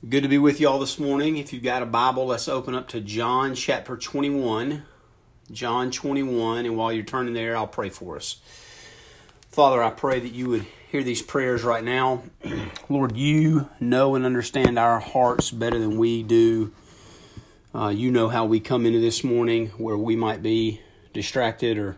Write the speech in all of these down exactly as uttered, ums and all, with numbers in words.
Good to be with you all this morning. If you've got a Bible, let's open up to John chapter twenty-one. John twenty-one, and while you're turning there, I'll pray for us. Father, I pray that you would hear these prayers right now. Lord, you know and understand our hearts better than we do. Uh, you know how we come into this morning where we might be distracted or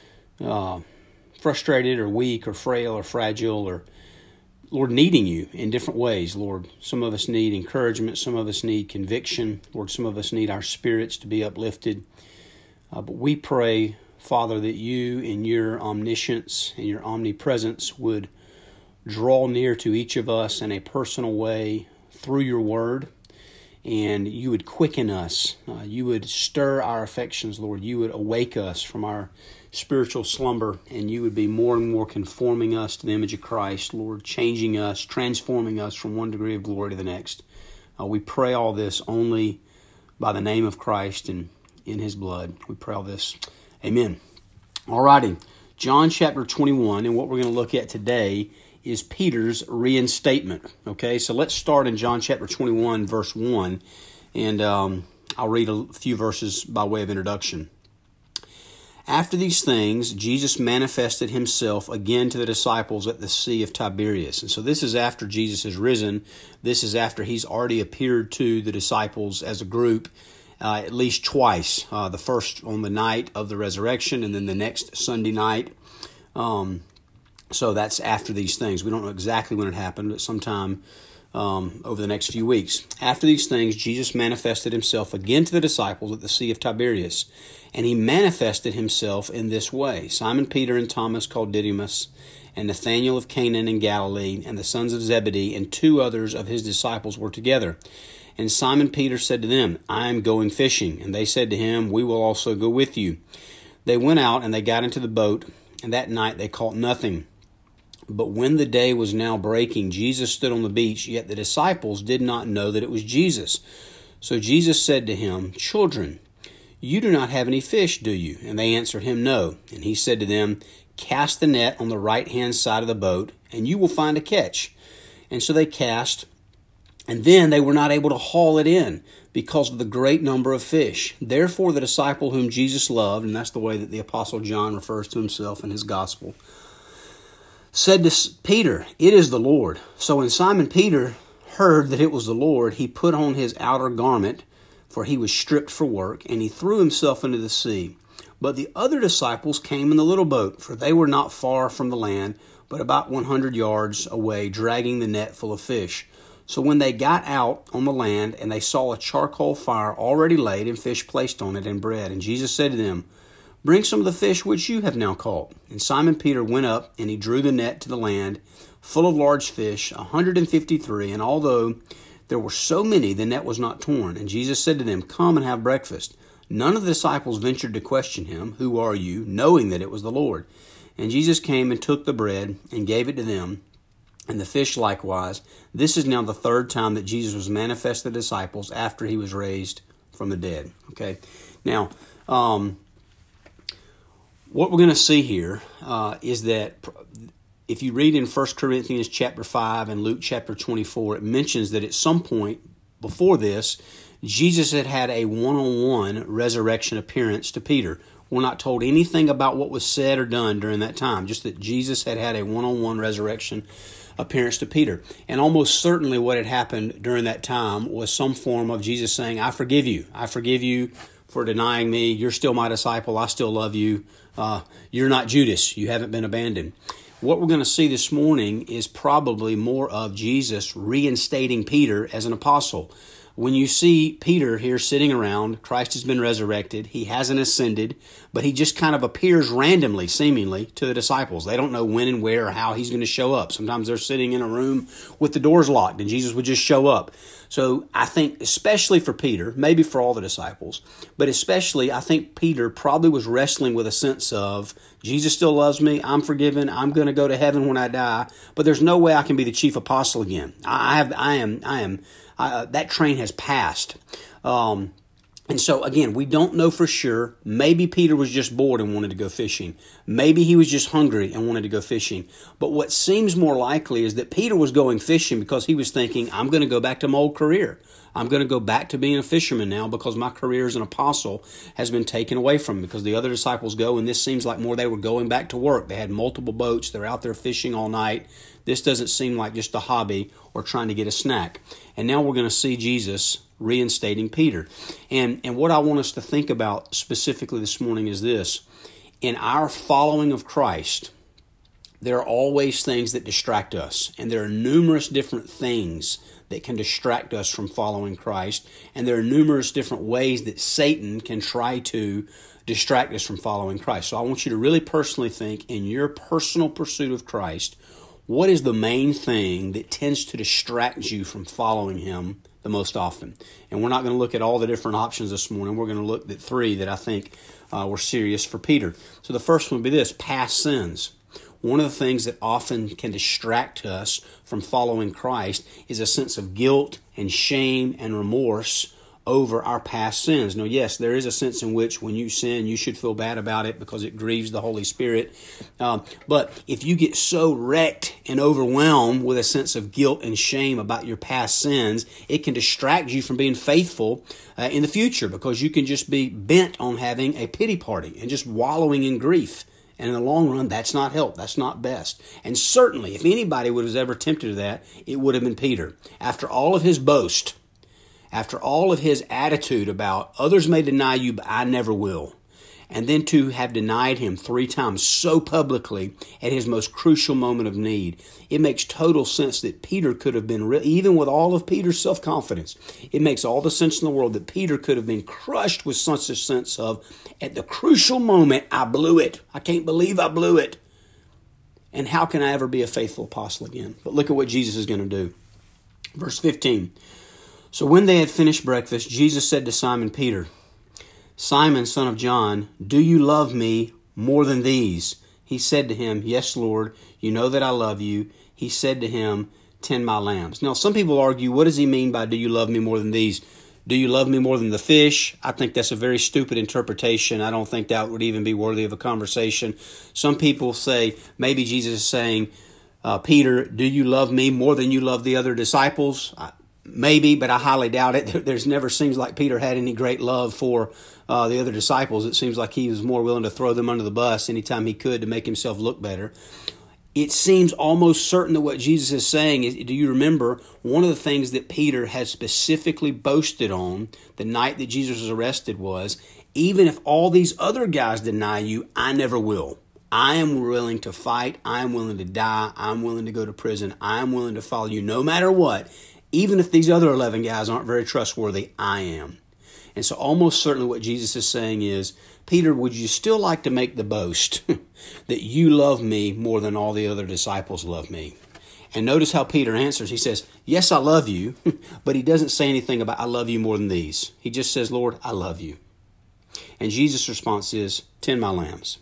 uh, frustrated or weak or frail or fragile or Lord, needing you in different ways, Lord. Some of us need encouragement. Some of us need conviction. Lord, some of us need our spirits to be uplifted. Uh, but we pray, Father, that you in your omniscience and your omnipresence would draw near to each of us in a personal way through your word, and you would quicken us. Uh, you would stir our affections, Lord. You would awake us from our spiritual slumber, and you would be more and more conforming us to the image of Christ, Lord, changing us, transforming us from one degree of glory to the next. Uh, we pray all this only by the name of Christ and in his blood. We pray all this. Amen. All righty. John chapter twenty-one, and what we're going to look at today is Peter's reinstatement. Okay, so let's start in John chapter twenty-one, verse one, and um, I'll read a few verses by way of introduction. After these things, Jesus manifested himself again to the disciples at the Sea of Tiberias. And so this is after Jesus has risen. This is after he's already appeared to the disciples as a group uh, at least twice. Uh, the first on the night of the resurrection, and then the next Sunday night. Um, so that's after these things. We don't know exactly when it happened, but sometime um, over the next few weeks. After these things, Jesus manifested himself again to the disciples at the Sea of Tiberias. And he manifested himself in this way. Simon Peter and Thomas called Didymus, and Nathanael of Canaan in Galilee, and the sons of Zebedee, and two others of his disciples were together. And Simon Peter said to them, I am going fishing. And they said to him, we will also go with you. They went out, and they got into the boat, and that night they caught nothing. But when the day was now breaking, Jesus stood on the beach, yet the disciples did not know that it was Jesus. So Jesus said to him, Children, you do not have any fish, do you? And they answered him, No. And he said to them, Cast the net on the right-hand side of the boat, and you will find a catch. And so they cast, and then they were not able to haul it in because of the great number of fish. Therefore the disciple whom Jesus loved, and that's the way that the Apostle John refers to himself in his gospel, said to Peter, It is the Lord. So when Simon Peter heard that it was the Lord, he put on his outer garment, for he was stripped for work, and he threw himself into the sea. But the other disciples came in the little boat, for they were not far from the land, but about one hundred yards away, dragging the net full of fish. So when they got out on the land, and they saw a charcoal fire already laid, and fish placed on it, and bread, and Jesus said to them, Bring some of the fish which you have now caught. And Simon Peter went up, and he drew the net to the land, full of large fish, a hundred and fifty-three, and although there were so many, the net was not torn. And Jesus said to them, Come and have breakfast. None of the disciples ventured to question him, Who are you? Knowing that it was the Lord. And Jesus came and took the bread and gave it to them, and the fish likewise. This is now the third time that Jesus was manifest to the disciples after he was raised from the dead. Okay. Now, um, what we're going to see here uh, is that if you read in First Corinthians chapter five and Luke chapter twenty-four, it mentions that at some point before this, Jesus had had a one-on-one resurrection appearance to Peter. We're not told anything about what was said or done during that time, just that Jesus had had a one-on-one resurrection appearance to Peter. And almost certainly what had happened during that time was some form of Jesus saying, I forgive you. I forgive you for denying me. You're still my disciple. I still love you. Uh, you're not Judas. You haven't been abandoned. What we're going to see this morning is probably more of Jesus reinstating Peter as an apostle. When you see Peter here sitting around, Christ has been resurrected. He hasn't ascended, but he just kind of appears randomly, seemingly, to the disciples. They don't know when and where or how he's going to show up. Sometimes they're sitting in a room with the doors locked, and Jesus would just show up. So I think especially for Peter, maybe for all the disciples, but especially I think Peter probably was wrestling with a sense of, Jesus still loves me, I'm forgiven, I'm going to go to heaven when I die, but there's no way I can be the chief apostle again. I have, I am, I am, uh, that train has passed. Um, And so, again, we don't know for sure. Maybe Peter was just bored and wanted to go fishing. Maybe he was just hungry and wanted to go fishing. But what seems more likely is that Peter was going fishing because he was thinking, I'm going to go back to my old career. I'm going to go back to being a fisherman now because my career as an apostle has been taken away from me, because the other disciples go, and this seems like more they were going back to work. They had multiple boats. They're out there fishing all night. This doesn't seem like just a hobby or trying to get a snack. And now we're going to see Jesus reinstating Peter. And, and what I want us to think about specifically this morning is this. In our following of Christ, there are always things that distract us. And there are numerous different things that can distract us from following Christ. And there are numerous different ways that Satan can try to distract us from following Christ. So I want you to really personally think, in your personal pursuit of Christ, what is the main thing that tends to distract you from following Him the most often? And we're not going to look at all the different options this morning. We're going to look at three that I think uh, were serious for Peter. So the first one would be this: past sins. One of the things that often can distract us from following Christ is a sense of guilt and shame and remorse over our past sins. Now, yes, there is a sense in which when you sin, you should feel bad about it because it grieves the Holy Spirit. Um, but if you get so wrecked and overwhelmed with a sense of guilt and shame about your past sins, it can distract you from being faithful uh, in the future, because you can just be bent on having a pity party and just wallowing in grief. And in the long run, that's not help. That's not best. And certainly, if anybody was ever tempted to that, it would have been Peter. After all of his boast, after all of his attitude about others may deny you, but I never will, and then to have denied Him three times so publicly at His most crucial moment of need, it makes total sense that Peter could have been, re- even with all of Peter's self-confidence, it makes all the sense in the world that Peter could have been crushed with such a sense of, at the crucial moment, I blew it. I can't believe I blew it. And how can I ever be a faithful apostle again? But look at what Jesus is going to do. Verse fifteen. So when they had finished breakfast, Jesus said to Simon Peter, Simon, son of John, do you love me more than these? He said to him, Yes, Lord, you know that I love you. He said to him, Tend my lambs. Now, some people argue, what does he mean by do you love me more than these? Do you love me more than the fish? I think that's a very stupid interpretation. I don't think that would even be worthy of a conversation. Some people say, maybe Jesus is saying, uh, Peter, do you love me more than you love the other disciples? I, Maybe, but I highly doubt it. There's never seems like Peter had any great love for uh, the other disciples. It seems like he was more willing to throw them under the bus anytime he could to make himself look better. It seems almost certain that what Jesus is saying is, do you remember one of the things that Peter had specifically boasted on the night that Jesus was arrested was, even if all these other guys deny you, I never will. I am willing to fight. I am willing to die. I'm willing to go to prison. I am willing to follow you no matter what. Even if these other eleven guys aren't very trustworthy, I am. And so almost certainly what Jesus is saying is, Peter, would you still like to make the boast that you love me more than all the other disciples love me? And notice how Peter answers. He says, yes, I love you, but he doesn't say anything about I love you more than these. He just says, Lord, I love you. And Jesus' response is, Tend my lambs.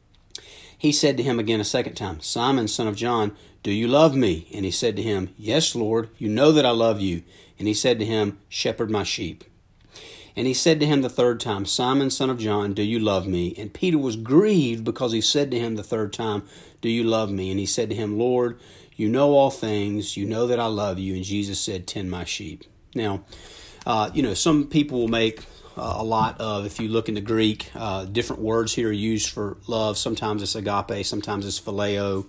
He said to him again a second time, Simon, son of John, do you love me? And he said to him, Yes, Lord, you know that I love you. And he said to him, Shepherd my sheep. And he said to him the third time, Simon, son of John, do you love me? And Peter was grieved because he said to him the third time, Do you love me? And he said to him, Lord, you know all things. You know that I love you. And Jesus said, Tend my sheep. Now, uh, you know, some people will make Uh, a lot of, if you look in the Greek, uh, different words here are used for love. Sometimes it's agape, sometimes it's phileo.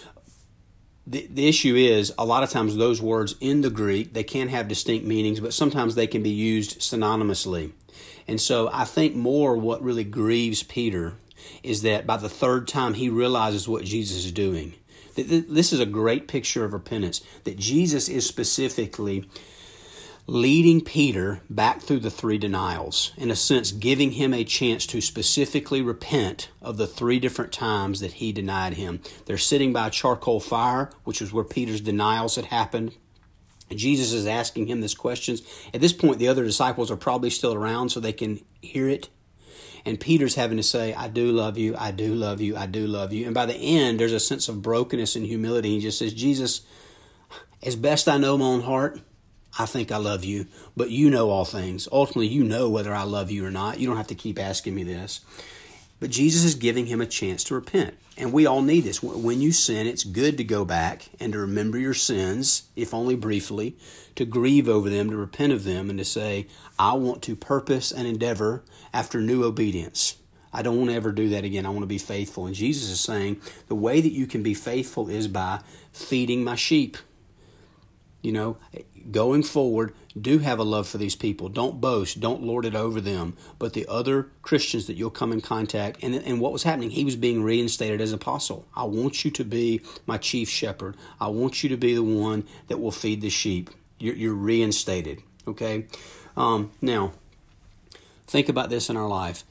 The, the issue is, a lot of times those words in the Greek, they can have distinct meanings, but sometimes they can be used synonymously. And so I think more what really grieves Peter is that by the third time he realizes what Jesus is doing. This is a great picture of repentance, that Jesus is specifically leading Peter back through the three denials, in a sense giving him a chance to specifically repent of the three different times that he denied him. They're sitting by a charcoal fire, which is where Peter's denials had happened. And Jesus is asking him these questions. At this point, the other disciples are probably still around so they can hear it. And Peter's having to say, I do love you, I do love you, I do love you. And by the end, there's a sense of brokenness and humility. He just says, Jesus, as best I know my own heart, I think I love you, but you know all things. Ultimately, you know whether I love you or not. You don't have to keep asking me this. But Jesus is giving him a chance to repent. And we all need this. When you sin, it's good to go back and to remember your sins, if only briefly, to grieve over them, to repent of them, and to say, I want to purpose and endeavor after new obedience. I don't want to ever do that again. I want to be faithful. And Jesus is saying the way that you can be faithful is by feeding my sheep. You know, going forward, do have a love for these people. Don't boast. Don't lord it over them. But the other Christians that you'll come in contact, and, and what was happening, he was being reinstated as apostle. I want you to be my chief shepherd. I want you to be the one that will feed the sheep. You're, you're reinstated, okay? Um, now, think about this in our life.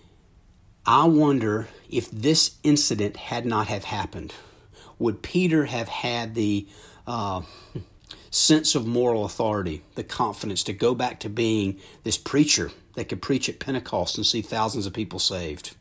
I wonder if this incident had not have happened, would Peter have had the uh, sense of moral authority, the confidence to go back to being this preacher that could preach at Pentecost and see thousands of people saved?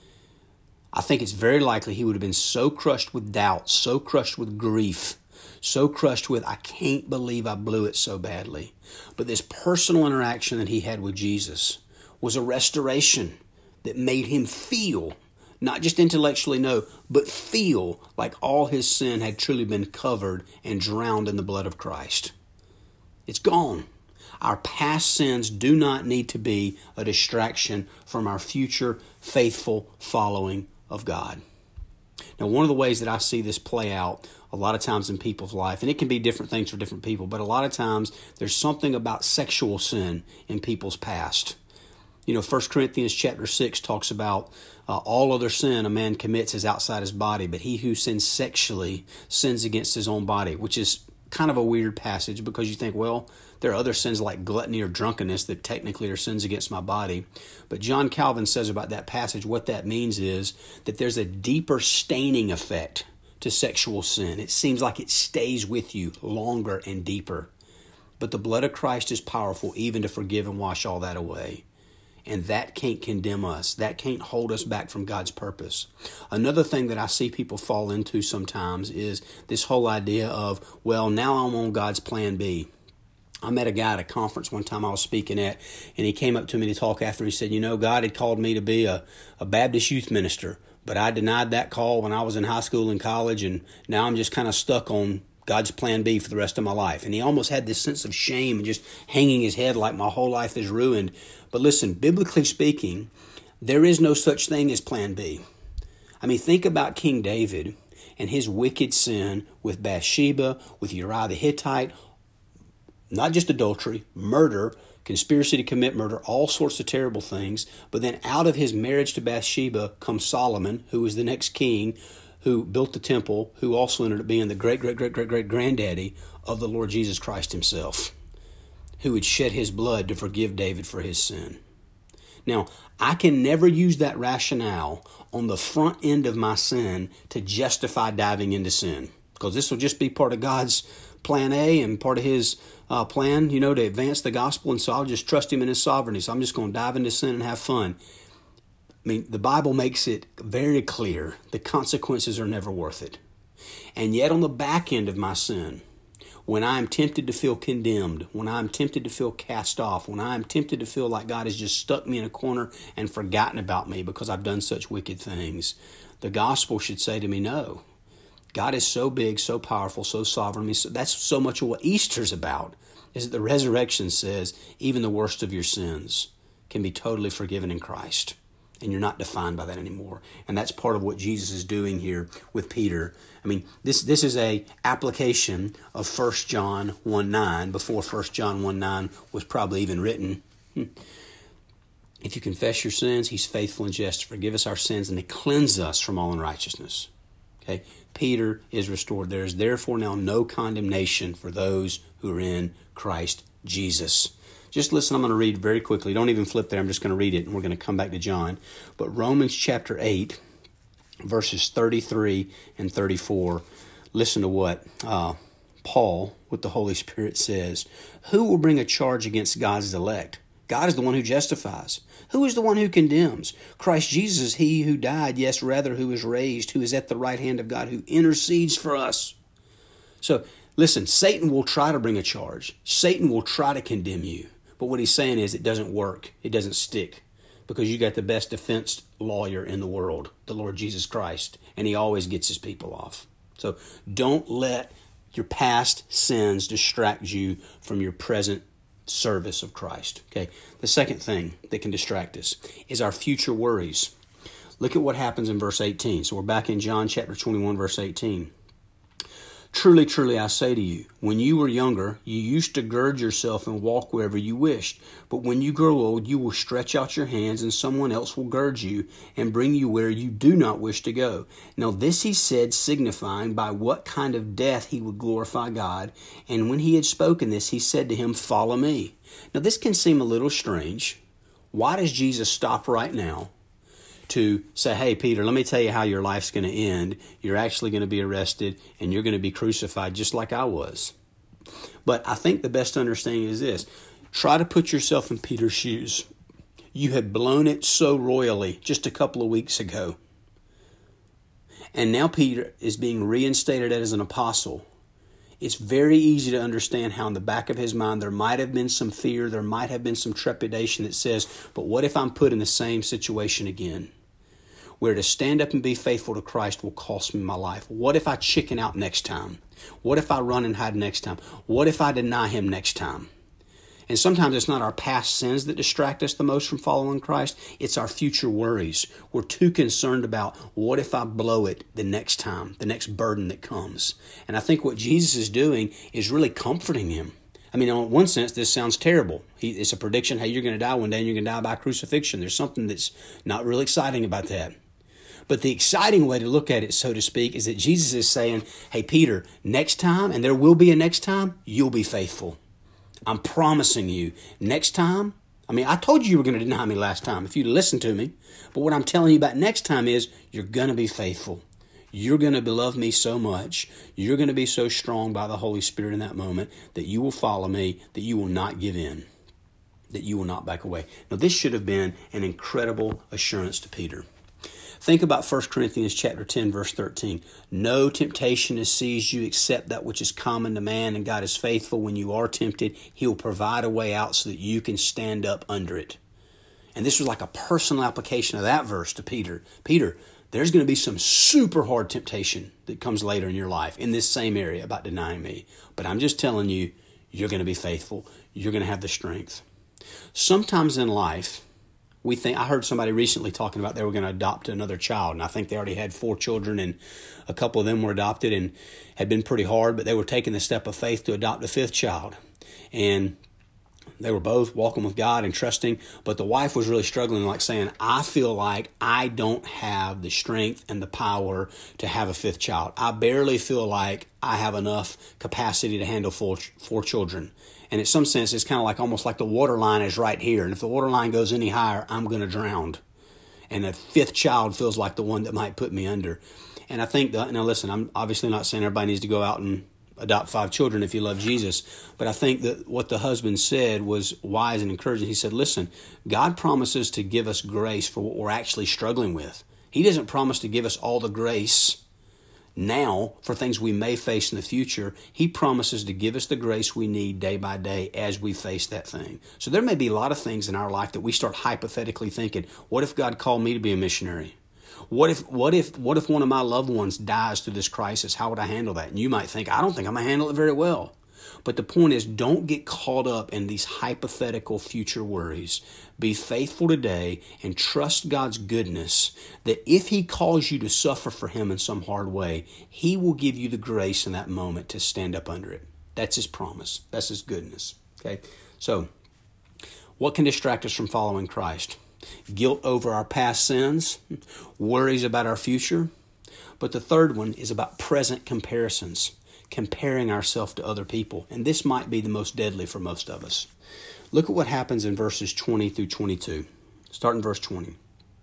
I think it's very likely he would have been so crushed with doubt, so crushed with grief, so crushed with, I can't believe I blew it so badly. But this personal interaction that he had with Jesus was a restoration that made him feel, not just intellectually know, but feel like all his sin had truly been covered and drowned in the blood of Christ. It's gone. Our past sins do not need to be a distraction from our future faithful following of God. Now, one of the ways that I see this play out a lot of times in people's life, and it can be different things for different people, but a lot of times there's something about sexual sin in people's past. You know, First Corinthians chapter six talks about uh, all other sin a man commits is outside his body, but he who sins sexually sins against his own body, which is kind of a weird passage because you think, well, there are other sins like gluttony or drunkenness that technically are sins against my body. But John Calvin says about that passage, what that means is that there's a deeper staining effect to sexual sin. It seems like it stays with you longer and deeper. But the blood of Christ is powerful even to forgive and wash all that away. And that can't condemn us. That can't hold us back from God's purpose. Another thing that I see people fall into sometimes is this whole idea of, well, now I'm on God's plan B. I met a guy at a conference one time I was speaking at, and he came up to me to talk after. He said, you know, God had called me to be a, a Baptist youth minister, but I denied that call when I was in high school and college, and now I'm just kind of stuck on God's plan B for the rest of my life. And he almost had this sense of shame and just hanging his head like my whole life is ruined. But listen, biblically speaking, there is no such thing as plan B. I mean, think about King David and his wicked sin with Bathsheba, with Uriah the Hittite, not just adultery, murder, conspiracy to commit murder, all sorts of terrible things. But then out of his marriage to Bathsheba comes Solomon, who was the next king, who built the temple, who also ended up being the great, great, great, great, great granddaddy of the Lord Jesus Christ himself, who would shed his blood to forgive David for his sin. Now, I can never use that rationale on the front end of my sin to justify diving into sin, because this will just be part of God's plan A and part of his uh, plan, you know, to advance the gospel. And so I'll just trust him in his sovereignty. So I'm just going to dive into sin and have fun. I mean, the Bible makes it very clear the consequences are never worth it. And yet on the back end of my sin, when I am tempted to feel condemned, when I am tempted to feel cast off, when I am tempted to feel like God has just stuck me in a corner and forgotten about me because I've done such wicked things, the gospel should say to me, no. God is so big, so powerful, so sovereign. That's so much of what Easter's about, is that the resurrection says even the worst of your sins can be totally forgiven in Christ. And you're not defined by that anymore. And that's part of what Jesus is doing here with Peter. I mean, this this is a application of First John one nine, before First John one nine was probably even written. If you confess your sins, he's faithful and just to forgive us our sins and to cleanse us from all unrighteousness. Okay, Peter is restored. There is therefore now no condemnation for those who are in Christ Jesus. Just listen, I'm going to read very quickly. Don't even flip there. I'm just going to read it, and we're going to come back to John. But Romans chapter eight, verses thirty-three and thirty-four. Listen to what uh, Paul, with the Holy Spirit, says. Who will bring a charge against God's elect? God is the one who justifies. Who is the one who condemns? Christ Jesus is he who died, yes, rather who is raised, who is at the right hand of God, who intercedes for us. So Listen, Satan will try to bring a charge. Satan will try to condemn you. But what he's saying is it doesn't work. It doesn't stick. Because you got the best defense lawyer in the world, the Lord Jesus Christ. And he always gets his people off. So don't let your past sins distract you from your present service of Christ. Okay. The second thing that can distract us is our future worries. Look at what happens in verse eighteen. So we're back in John chapter twenty-one, verse eighteen. Truly, truly, I say to you, when you were younger, you used to gird yourself and walk wherever you wished. But when you grow old, you will stretch out your hands, and someone else will gird you and bring you where you do not wish to go. Now this he said, signifying by what kind of death he would glorify God. And when he had spoken this, he said to him, follow me. Now this can seem a little strange. Why does Jesus stop right now to say, hey, Peter, let me tell you how your life's going to end. You're actually going to be arrested and you're going to be crucified just like I was. But I think the best understanding is this. Try to put yourself in Peter's shoes. You had blown it so royally just a couple of weeks ago. And now Peter is being reinstated as an apostle. It's very easy to understand how in the back of his mind there might have been some fear, there might have been some trepidation that says, but what if I'm put in the same situation again? Where to stand up and be faithful to Christ will cost me my life. What if I chicken out next time? What if I run and hide next time? What if I deny him next time? And sometimes it's not our past sins that distract us the most from following Christ. It's our future worries. We're too concerned about what if I blow it the next time, the next burden that comes. And I think what Jesus is doing is really comforting him. I mean, in one sense, this sounds terrible. He, it's a prediction, hey, you're going to die one day and you're going to die by crucifixion. There's something that's not really exciting about that. But the exciting way to look at it, so to speak, is that Jesus is saying, hey, Peter, next time, and there will be a next time, you'll be faithful. I'm promising you, next time, I mean, I told you you were going to deny me last time if you'd listen to me. But what I'm telling you about next time is you're going to be faithful. You're going to love me so much. You're going to be so strong by the Holy Spirit in that moment that you will follow me, that you will not give in, that you will not back away. Now, this should have been an incredible assurance to Peter. Think about First Corinthians chapter ten, verse thirteen. No temptation has seized you except that which is common to man, and God is faithful. When you are tempted, he will provide a way out so that you can stand up under it. And this was like a personal application of that verse to Peter. Peter, there's going to be some super hard temptation that comes later in your life in this same area about denying me. But I'm just telling you, you're going to be faithful. You're going to have the strength. Sometimes in life, we think, I heard somebody recently talking about they were going to adopt another child, and I think they already had four children, and a couple of them were adopted and had been pretty hard, but they were taking the step of faith to adopt a fifth child. And they were both walking with God and trusting, but the wife was really struggling, like saying, I feel like I don't have the strength and the power to have a fifth child. I barely feel like I have enough capacity to handle four, four children. And in some sense, it's kind of like almost like the water line is right here. And if the water line goes any higher, I'm going to drown. And a fifth child feels like the one that might put me under. And I think, that, now listen, I'm obviously not saying everybody needs to go out and adopt five children if you love Jesus. But I think that what the husband said was wise and encouraging. He said, listen, God promises to give us grace for what we're actually struggling with. He doesn't promise to give us all the grace now for things we may face in the future. He promises to give us the grace we need day by day as we face that thing. So there may be a lot of things in our life that we start hypothetically thinking, what if God called me to be a missionary? What if what if what if one of my loved ones dies through this crisis? How would I handle that? And you might think, I don't think I'm going to handle it very well. But the point is, don't get caught up in these hypothetical future worries. Be faithful today and trust God's goodness that if he calls you to suffer for him in some hard way, he will give you the grace in that moment to stand up under it. That's his promise. That's his goodness. Okay. So what can distract us from following Christ? Guilt over our past sins, worries about our future. But the third one is about present comparisons. Comparing ourselves to other people. And this might be the most deadly for most of us. Look at what happens in verses twenty through twenty-two. Start in verse twenty.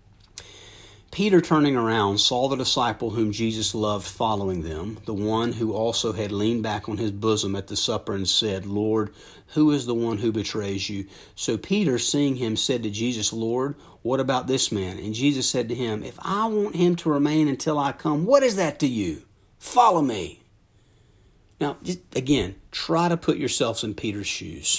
Peter, turning around, saw the disciple whom Jesus loved following them, the one who also had leaned back on his bosom at the supper and said, Lord, who is the one who betrays you? So Peter, seeing him, said to Jesus, Lord, what about this man? And Jesus said to him, if I want him to remain until I come, what is that to you? Follow me. Now, just again, try to put yourselves in Peter's shoes.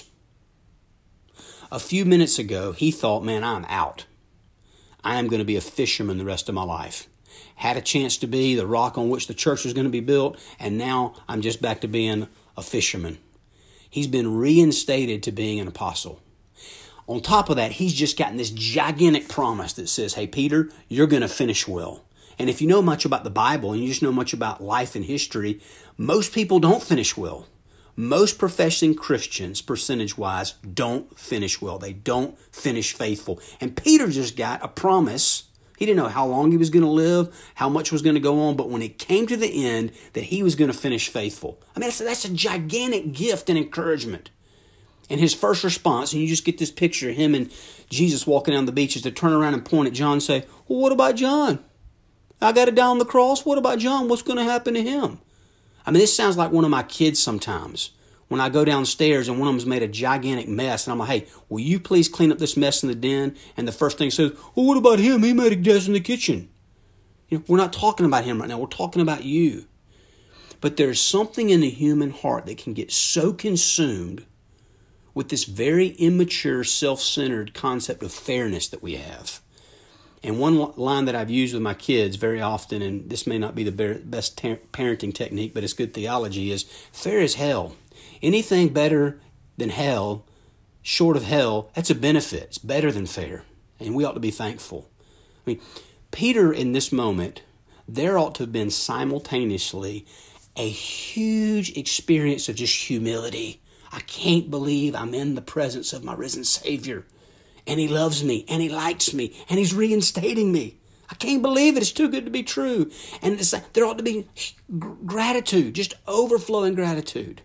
A few minutes ago, he thought, man, I'm out. I am going to be a fisherman the rest of my life. Had a chance to be the rock on which the church was going to be built, and now I'm just back to being a fisherman. He's been reinstated to being an apostle. On top of that, he's just gotten this gigantic promise that says, hey, Peter, you're going to finish well. And if you know much about the Bible and you just know much about life and history, most people don't finish well. Most professing Christians, percentage-wise, don't finish well. They don't finish faithful. And Peter just got a promise. He didn't know how long he was going to live, how much was going to go on, but when it came to the end, that he was going to finish faithful. I mean, that's, that's a gigantic gift and encouragement. And his first response, and you just get this picture of him and Jesus walking down the beach, is to turn around and point at John and say, well, what about John? I got it down on the cross. What about John? What's going to happen to him? I mean, this sounds like one of my kids sometimes. When I go downstairs and one of them's made a gigantic mess, and I'm like, hey, will you please clean up this mess in the den? And the first thing says, well, what about him? He made a mess in the kitchen. You know, we're not talking about him right now. We're talking about you. But there's something in the human heart that can get so consumed with this very immature, self-centered concept of fairness that we have. And one line that I've used with my kids very often, and this may not be the best parenting technique, but it's good theology, is fair as hell. Anything better than hell, short of hell, that's a benefit. It's better than fair. And we ought to be thankful. I mean, Peter in this moment, there ought to have been simultaneously a huge experience of just humility. I can't believe I'm in the presence of my risen Savior. And he loves me, and he likes me, and he's reinstating me. I can't believe it. It's too good to be true. And it's like, there ought to be gratitude, just overflowing gratitude.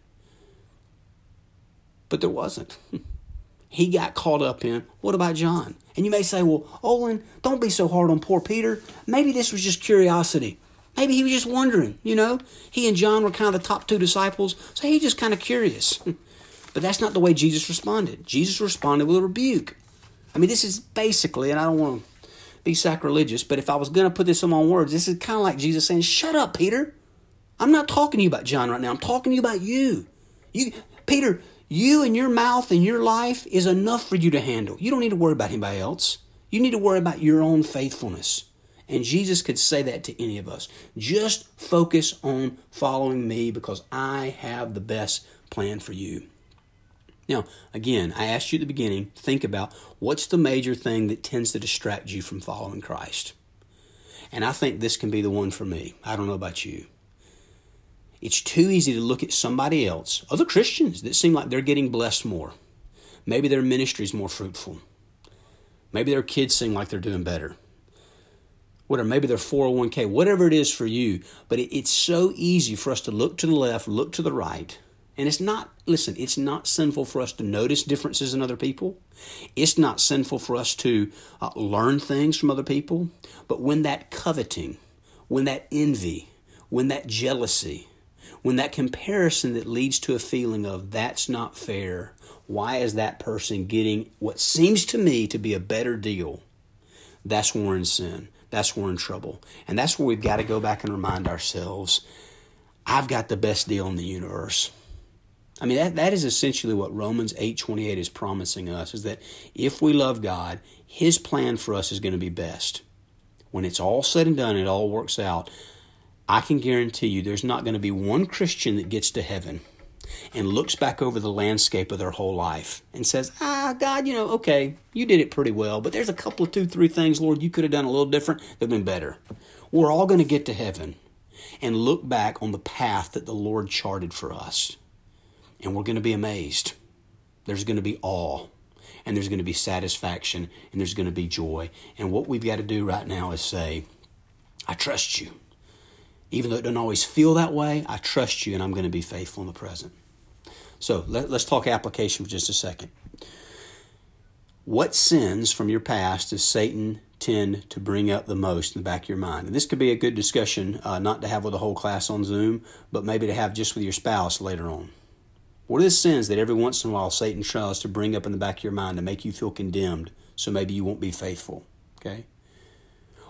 But there wasn't. He got caught up in, what about John? And you may say, well, Olin, don't be so hard on poor Peter. Maybe this was just curiosity. Maybe he was just wondering, you know. He and John were kind of the top two disciples, so he's just kind of curious. But that's not the way Jesus responded. Jesus responded with a rebuke. I mean, this is basically, and I don't want to be sacrilegious, but if I was going to put this in my own words, this is kind of like Jesus saying, shut up, Peter. I'm not talking to you about John right now. I'm talking to you about you. You, Peter, you and your mouth and your life is enough for you to handle. You don't need to worry about anybody else. You need to worry about your own faithfulness. And Jesus could say that to any of us. Just focus on following me because I have the best plan for you. Now, again, I asked you at the beginning, think about what's the major thing that tends to distract you from following Christ. And I think this can be the one for me. I don't know about you. It's too easy to look at somebody else, other Christians that seem like they're getting blessed more. Maybe their ministry is more fruitful. Maybe their kids seem like they're doing better. Whatever, maybe their four oh one k, whatever it is for you. But it, it's so easy for us to look to the left, look to the right. And it's not, listen, it's not sinful for us to notice differences in other people. It's not sinful for us to uh, learn things from other people. But when that coveting, when that envy, when that jealousy, when that comparison that leads to a feeling of that's not fair, why is that person getting what seems to me to be a better deal? That's when we're in sin. That's when we're in trouble. And that's where we've got to go back and remind ourselves, I've got the best deal in the universe. I mean, that, that is essentially what Romans eight twenty-eight is promising us, is that if we love God, His plan for us is going to be best. When it's all said and done, it all works out, I can guarantee you there's not going to be one Christian that gets to heaven and looks back over the landscape of their whole life and says, ah, God, you know, okay, you did it pretty well, but there's a couple of two, three things, Lord, you could have done a little different. They've been better. We're all going to get to heaven and look back on the path that the Lord charted for us. And we're going to be amazed. There's going to be awe. And there's going to be satisfaction. And there's going to be joy. And what we've got to do right now is say, I trust you. Even though it doesn't always feel that way, I trust you and I'm going to be faithful in the present. So let, let's talk application for just a second. What sins from your past does Satan tend to bring up the most in the back of your mind? And this could be a good discussion, uh, not to have with the whole class on Zoom, but maybe to have just with your spouse later on. What are the sins that every once in a while Satan tries to bring up in the back of your mind to make you feel condemned so maybe you won't be faithful? Okay?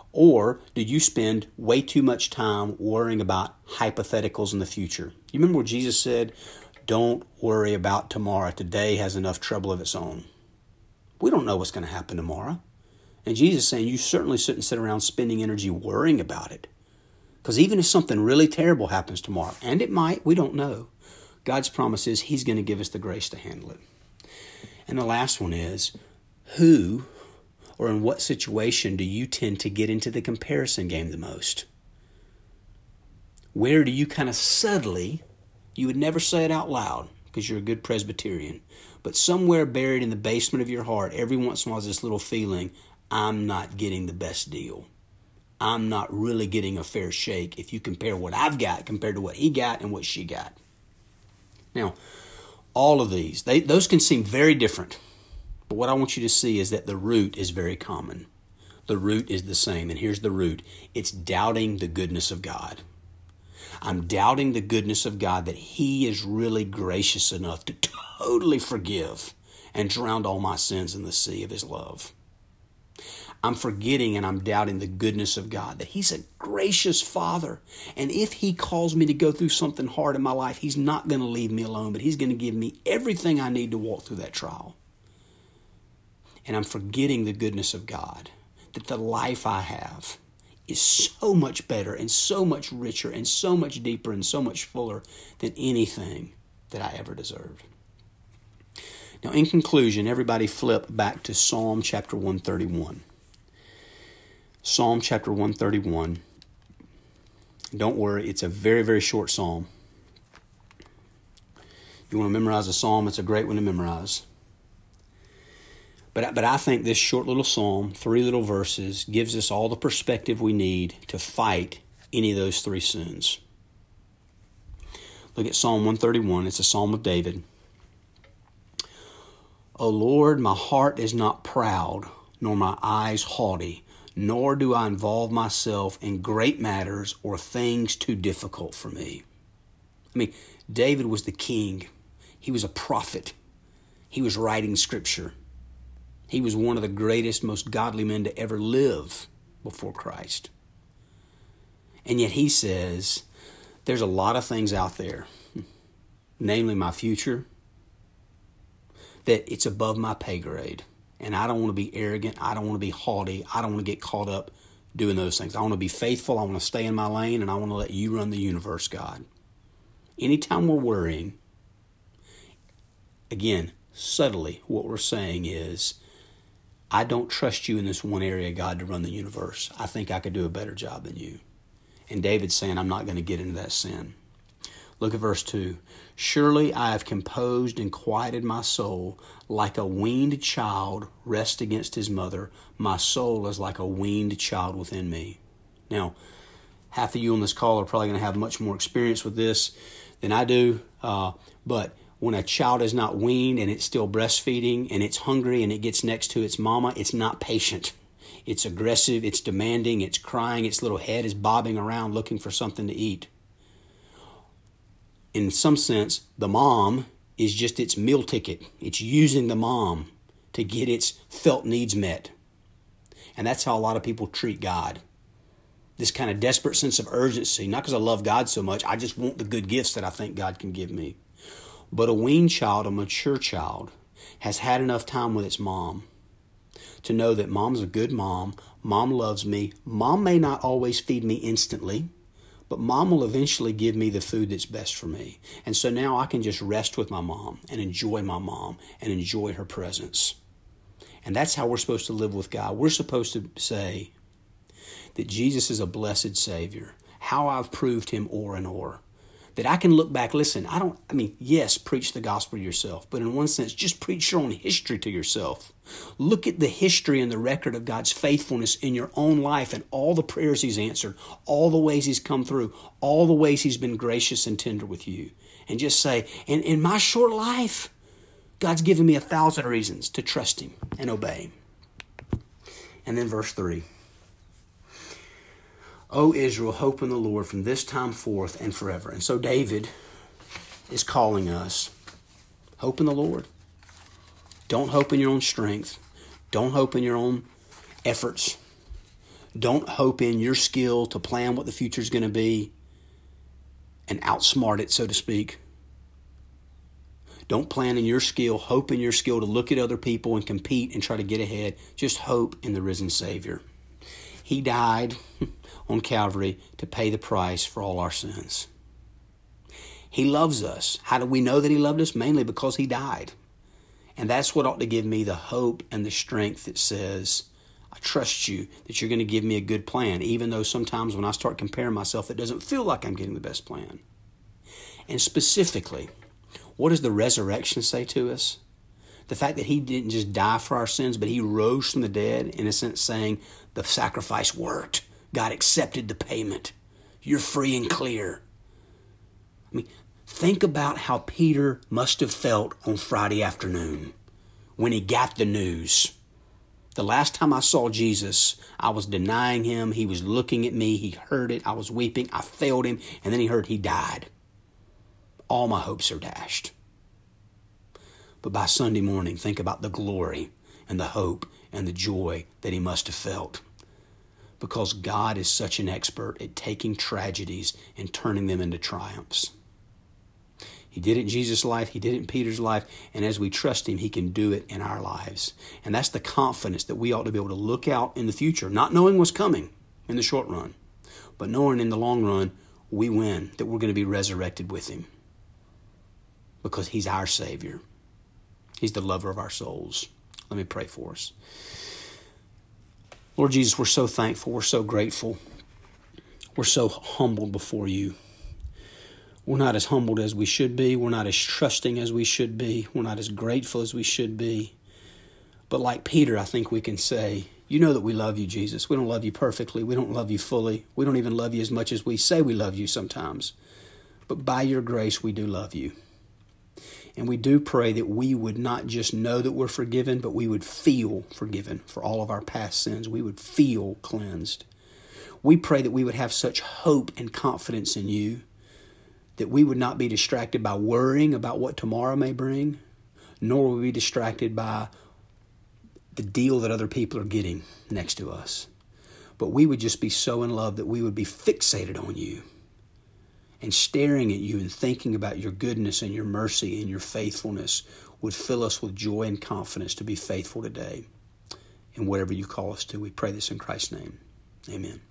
Or do you spend way too much time worrying about hypotheticals in the future? You remember what Jesus said? Don't worry about tomorrow. Today has enough trouble of its own. We don't know what's going to happen tomorrow. And Jesus is saying you certainly shouldn't sit around spending energy worrying about it. Because even if something really terrible happens tomorrow, and it might, we don't know, God's promise is He's going to give us the grace to handle it. And the last one is, who or in what situation do you tend to get into the comparison game the most? Where do you kind of subtly, you would never say it out loud because you're a good Presbyterian, but somewhere buried in the basement of your heart, every once in a while, this little feeling, I'm not getting the best deal. I'm not really getting a fair shake if you compare what I've got compared to what he got and what she got. Now, all of these, they, those can seem very different. But what I want you to see is that the root is very common. The root is the same. And here's the root. It's doubting the goodness of God. I'm doubting the goodness of God, that He is really gracious enough to totally forgive and drown all my sins in the sea of His love. I'm forgetting and I'm doubting the goodness of God, that He's a gracious Father. And if He calls me to go through something hard in my life, He's not going to leave me alone, but He's going to give me everything I need to walk through that trial. And I'm forgetting the goodness of God, that the life I have is so much better and so much richer and so much deeper and so much fuller than anything that I ever deserved. Now, in conclusion, everybody flip back to Psalm chapter one thirty-one. Psalm chapter one thirty-one. Don't worry, it's a very, very short psalm. You want to memorize a psalm, it's a great one to memorize. But, but I think this short little psalm, three little verses, gives us all the perspective we need to fight any of those three sins. Look at Psalm one thirty-one. It's a psalm of David. O Lord, my heart is not proud, nor my eyes haughty, nor do I involve myself in great matters or things too difficult for me. I mean, David was the king. He was a prophet. He was writing scripture. He was one of the greatest, most godly men to ever live before Christ. And yet he says, there's a lot of things out there, namely my future, that it's above my pay grade. And I don't want to be arrogant. I don't want to be haughty. I don't want to get caught up doing those things. I want to be faithful. I want to stay in my lane, and I want to let you run the universe, God. Anytime we're worrying, again, subtly, what we're saying is, I don't trust you in this one area, God, to run the universe. I think I could do a better job than you. And David's saying, I'm not going to get into that sin. Look at verse two. Surely I have composed and quieted my soul like a weaned child rests against his mother. My soul is like a weaned child within me. Now, half of you on this call are probably going to have much more experience with this than I do. Uh, but when a child is not weaned and it's still breastfeeding and it's hungry and it gets next to its mama, it's not patient. It's aggressive, it's demanding, it's crying, its little head is bobbing around looking for something to eat. In some sense, the mom is just its meal ticket. It's using the mom to get its felt needs met. And that's how a lot of people treat God. This kind of desperate sense of urgency, not because I love God so much, I just want the good gifts that I think God can give me. But a weaned child, a mature child, has had enough time with its mom to know that mom's a good mom, mom loves me, mom may not always feed me instantly, but mom will eventually give me the food that's best for me. And so now I can just rest with my mom and enjoy my mom and enjoy her presence. And that's how we're supposed to live with God. We're supposed to say that Jesus is a blessed Savior, how I've proved Him o'er and o'er. That I can look back, listen, I don't, I mean, yes, preach the gospel to yourself, but in one sense, just preach your own history to yourself. Look at the history and the record of God's faithfulness in your own life and all the prayers He's answered, all the ways He's come through, all the ways He's been gracious and tender with you. And just say, in, in my short life, God's given me a thousand reasons to trust Him and obey Him. And then verse three. O Israel, hope in the Lord from this time forth and forever. And so David is calling us, hope in the Lord. Don't hope in your own strength. Don't hope in your own efforts. Don't hope in your skill to plan what the future is going to be and outsmart it, so to speak. Don't plan in your skill, hope in your skill to look at other people and compete and try to get ahead. Just hope in the risen Savior. He died on Calvary to pay the price for all our sins. He loves us. How do we know that he loved us? Mainly because he died. And that's what ought to give me the hope and the strength that says, I trust you that you're going to give me a good plan, even though sometimes when I start comparing myself, it doesn't feel like I'm getting the best plan. And specifically, what does the resurrection say to us? The fact that he didn't just die for our sins, but he rose from the dead, in a sense saying the sacrifice worked. God accepted the payment. You're free and clear. I mean, think about how Peter must have felt on Friday afternoon when he got the news. The last time I saw Jesus, I was denying him. He was looking at me. He heard it. I was weeping. I failed him. And then he heard he died. All my hopes are dashed. But by Sunday morning, think about the glory and the hope and the joy that he must have felt. Because God is such an expert at taking tragedies and turning them into triumphs. He did it in Jesus' life. He did it in Peter's life. And as we trust him, he can do it in our lives. And that's the confidence that we ought to be able to look out in the future, not knowing what's coming in the short run, but knowing in the long run, we win, that we're going to be resurrected with him. Because he's our Savior. He's the lover of our souls. Let me pray for us. Lord Jesus, we're so thankful. We're so grateful. We're so humbled before you. We're not as humbled as we should be. We're not as trusting as we should be. We're not as grateful as we should be. But like Peter, I think we can say, you know that we love you, Jesus. We don't love you perfectly. We don't love you fully. We don't even love you as much as we say we love you sometimes. But by your grace, we do love you. And we do pray that we would not just know that we're forgiven, but we would feel forgiven for all of our past sins. We would feel cleansed. We pray that we would have such hope and confidence in you that we would not be distracted by worrying about what tomorrow may bring, nor will we be distracted by the deal that other people are getting next to us. But we would just be so in love that we would be fixated on you. And staring at you and thinking about your goodness and your mercy and your faithfulness would fill us with joy and confidence to be faithful today in whatever you call us to. We pray this in Christ's name. Amen.